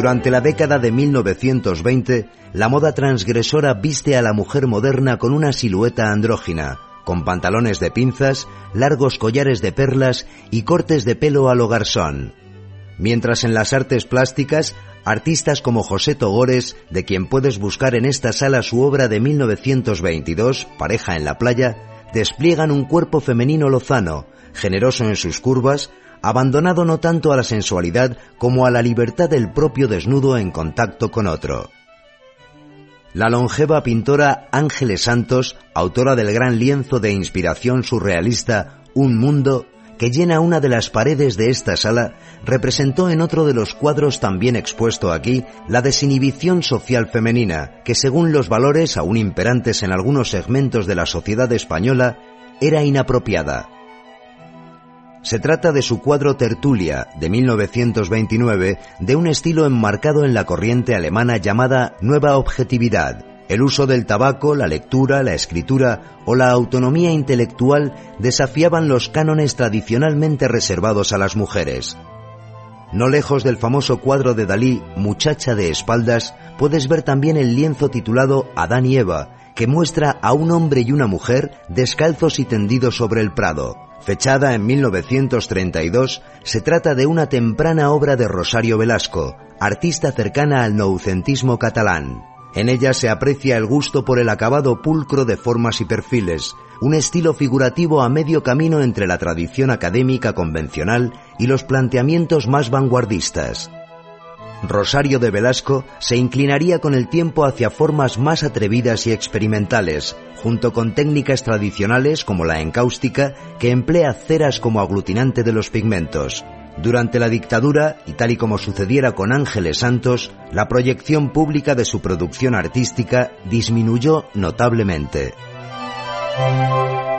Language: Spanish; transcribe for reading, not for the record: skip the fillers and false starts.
Durante la década de 1920, la moda transgresora viste a la mujer moderna con una silueta andrógina, con pantalones de pinzas, largos collares de perlas y cortes de pelo a lo garzón. Mientras en las artes plásticas, artistas como José Togores, de quien puedes buscar en esta sala su obra de 1922, Pareja en la playa, despliegan un cuerpo femenino lozano, generoso en sus curvas, abandonado no tanto a la sensualidad como a la libertad del propio desnudo en contacto con otro. La longeva pintora Ángeles Santos, autora del gran lienzo de inspiración surrealista Un mundo, que llena una de las paredes de esta sala, representó en otro de los cuadros también expuesto aquí la desinhibición social femenina, que según los valores aún imperantes en algunos segmentos de la sociedad española, era inapropiada. Se trata de su cuadro Tertulia, de 1929, de un estilo enmarcado en la corriente alemana llamada Nueva Objetividad. El uso del tabaco, la lectura, la escritura o la autonomía intelectual desafiaban los cánones tradicionalmente reservados a las mujeres. No lejos del famoso cuadro de Dalí, Muchacha de espaldas, puedes ver también el lienzo titulado Adán y Eva, que muestra a un hombre y una mujer descalzos y tendidos sobre el prado. Fechada en 1932, se trata de una temprana obra de Rosario Velasco, artista cercana al noucentismo catalán. En ella se aprecia el gusto por el acabado pulcro de formas y perfiles, un estilo figurativo a medio camino entre la tradición académica convencional y los planteamientos más vanguardistas. Rosario de Velasco se inclinaría con el tiempo hacia formas más atrevidas y experimentales, junto con técnicas tradicionales como la encáustica, que emplea ceras como aglutinante de los pigmentos. Durante la dictadura, y tal y como sucediera con Ángeles Santos, la proyección pública de su producción artística disminuyó notablemente.